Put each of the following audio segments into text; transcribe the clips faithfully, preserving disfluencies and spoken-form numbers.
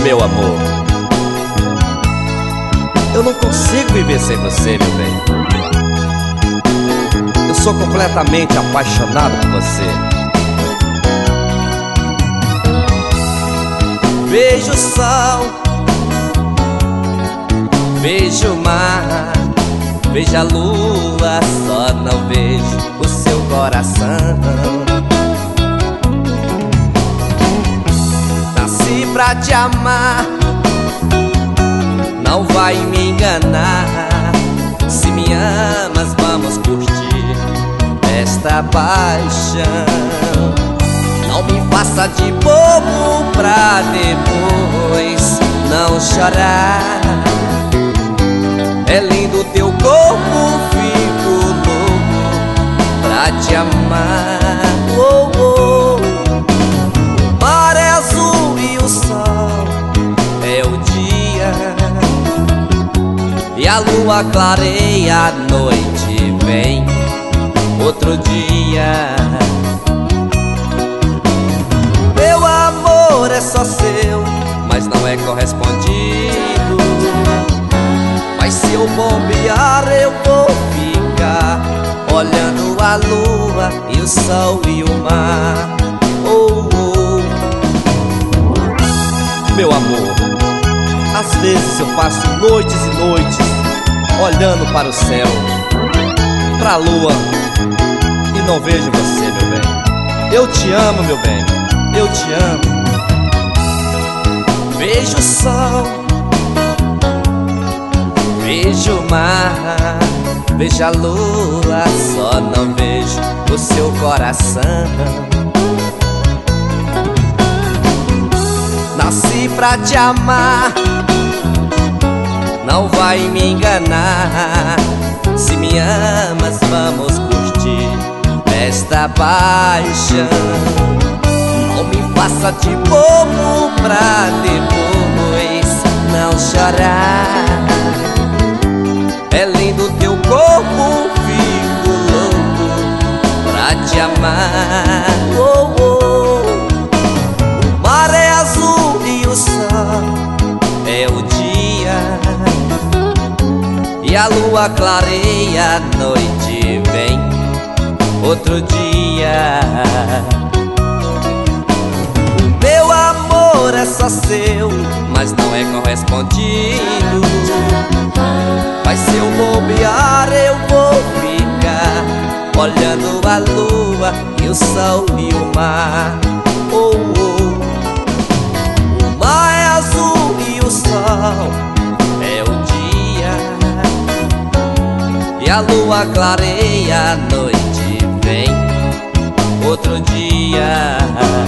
meu amor, eu não consigo viver sem você, meu bem. Eu sou completamente apaixonado por você. Vejo o sol, vejo o mar, vejo a lua, só não vejo o seu coração. Nasci pra te amar, não vai me enganar. Se me amas, vamos curtir esta paixão. Não me faça de bobo pra depois não chorar. É lindo teu corpo, fico louco pra te amar. Oh, oh. O mar é azul e o sol é o dia, e a lua clareia, a noite vem outro dia. Meu amor é só seu, mas não é correspondido. Mas se eu bombear, eu vou ficar olhando a lua e o sol e o mar. Oh, oh. Meu amor, às vezes eu passo noites e noites olhando para o céu, pra lua, e não vejo você, meu bem. Eu te amo, meu bem, eu te amo. Vejo o sol, vejo o mar, vejo a lua, só não vejo o seu coração. Nasci pra te amar, não vai me enganar. Se me amas, vamos curtir esta paixão. Não me faça de bobo pra depois não chorar. É lindo teu corpo, fico louco pra te amar. Oh, oh. O mar é azul e o sol é o dia, e a lua clareia, a noite vem outro dia. Meu amor é só seu, mas não é correspondido. Mas se eu bobear, eu vou ficar olhando a lua e o sol e o mar. Oh, oh. O mar é azul e o sol é o dia, e a lua clareia, a noite vem outro dia.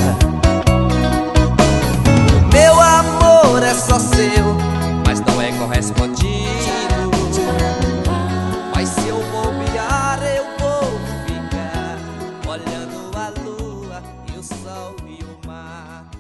Meu amor é só seu, mas não é correspondido. Mas se eu bobear, eu vou ficar olhando a lua e o sol e o mar.